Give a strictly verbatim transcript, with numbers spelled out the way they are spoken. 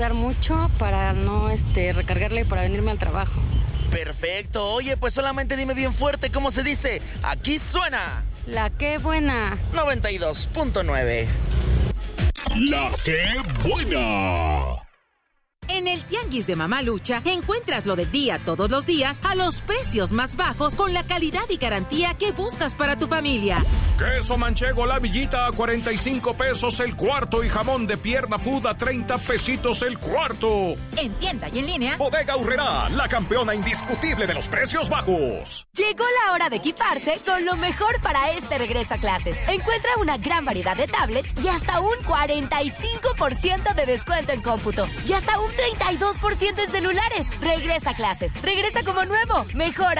Dar mucho para no este, recargarla y para venirme al trabajo. Perfecto. Oye, pues solamente dime bien fuerte cómo se dice. Aquí suena. La qué buena. noventa y dos punto nueve. La qué buena. En el Tianguis de Mamalucha encuentras lo del día todos los días a los precios más bajos con la calidad y garantía que buscas para tu familia. Queso manchego La Villita a cuarenta y cinco pesos el cuarto y jamón de pierna puda a treinta pesitos el cuarto. En tienda y en línea. Bodega Aurrerá, la campeona indiscutible de los precios bajos. Llegó la hora de equiparse con lo mejor para este regreso a clases. Encuentra una gran variedad de tablets y hasta un cuarenta y cinco por ciento de descuento en cómputo. Y hasta un treinta y dos por ciento en celulares. Regresa a clases. Regresa como nuevo. Mejora